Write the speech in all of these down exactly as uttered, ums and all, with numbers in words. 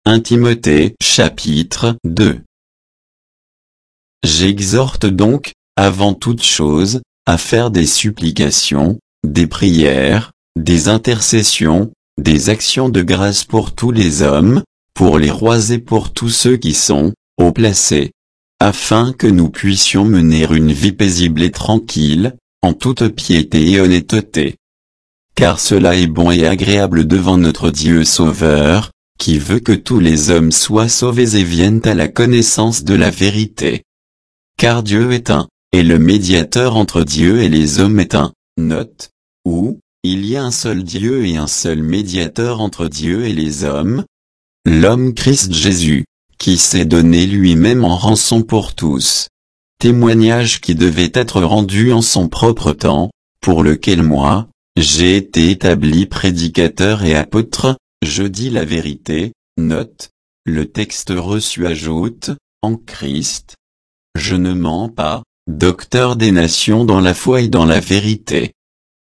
premier Timothée chapitre deux. J'exhorte donc, avant toute chose, à faire des supplications, des prières, des intercessions, des actions de grâce pour tous les hommes, pour les rois et pour tous ceux qui sont haut placés, afin que nous puissions mener une vie paisible et tranquille, en toute piété et honnêteté. Car cela est bon et agréable devant notre Dieu Sauveur, qui veut que tous les hommes soient sauvés et viennent à la connaissance de la vérité. Car Dieu est un, et le médiateur entre Dieu et les hommes est un. Note, où, il y a un seul Dieu et un seul médiateur entre Dieu et les hommes, l'homme Christ Jésus, qui s'est donné lui-même en rançon pour tous. Témoignage qui devait être rendu en son propre temps, pour lequel moi, j'ai été établi prédicateur et apôtre, je dis la vérité. Note, le texte reçu ajoute, en Christ. Je ne mens pas, docteur des nations dans la foi et dans la vérité.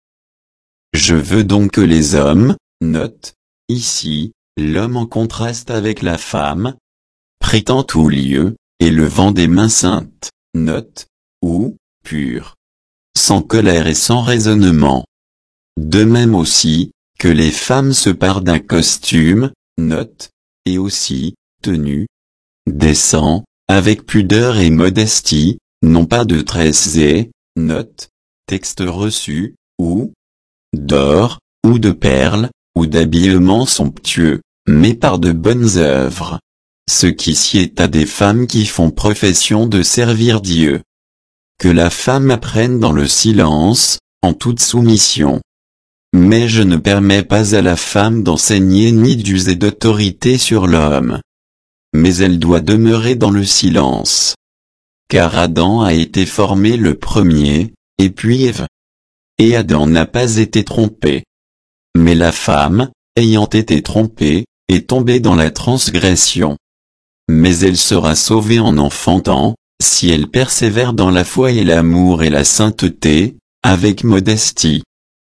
Je veux donc que les hommes, note, ici, l'homme en contraste avec la femme, prêtant tout lieu, et levant des mains saintes, note, ou, pures, sans colère et sans raisonnement. De même aussi, que les femmes se parent d'un costume, note, et aussi, tenue, décent, avec pudeur et modestie, non pas de tresses et, note, texte reçu, ou d'or, ou de perles, ou d'habillements somptueux, mais par de bonnes œuvres. Ce qui sied à des femmes qui font profession de servir Dieu. Que la femme apprenne dans le silence, en toute soumission. Mais je ne permets pas à la femme d'enseigner ni d'user d'autorité sur l'homme. Mais elle doit demeurer dans le silence. Car Adam a été formé le premier, et puis Ève. Et Adam n'a pas été trompé. Mais la femme, ayant été trompée, est tombée dans la transgression. Mais elle sera sauvée en enfantant, si elle persévère dans la foi et l'amour et la sainteté, avec modestie.